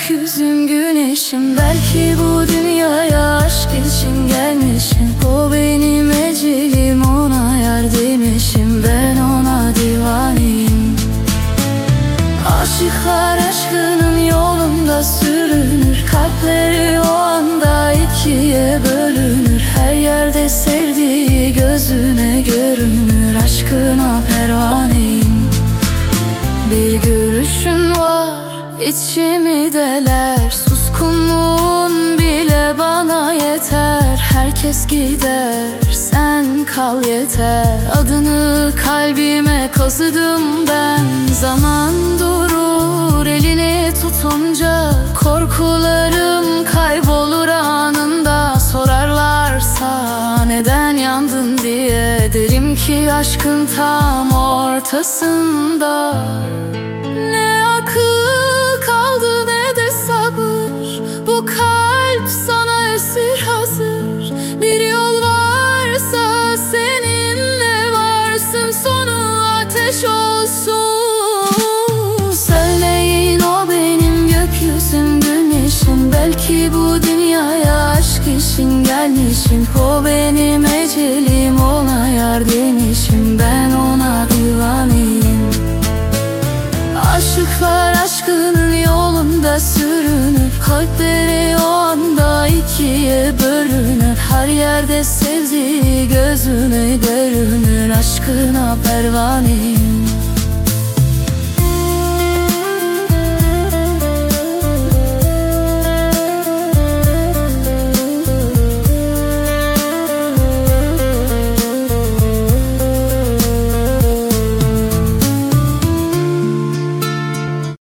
gökyüzüm güneşim. Belki bu dünyaya aşk için gelmişim. O benim ecelim, ona yar demişim. Ben ona divaneyim. Aşıklar aşkının yolunda sürünür. Kalpleri o anda ikiye bölünür. Her yerde sevdiği gözüne görünür. Aşkına pervaneyim. Bir görüşün var, içimi deler. Suskunluğun bile bana yeter. Herkes gider, sen kal yeter. Adını kalbime kazıdım ben. Zaman durur elini tutunca. Korkularım kaybolur anında. Sorarlarsa neden yandın diye, derim ki aşkın tam ortasında. Ne akıl kaldı ne de sabır. Bu kalp sana esir hazır. Bir yol varsa seninle varsın, sonu ateş olsun. Söyleyin, o benim gökyüzüm güneşim. Belki bu dünyaya aşk için gelmişim. O benim ecelim, ona yar demişim. Ben ona divaneyim. Aşıklar aşkının yolunda sürünür. Kalpleri o anda ikiye bölünür. Her yerde sevdiği gözüne görünür. Aşkına pervaneyim.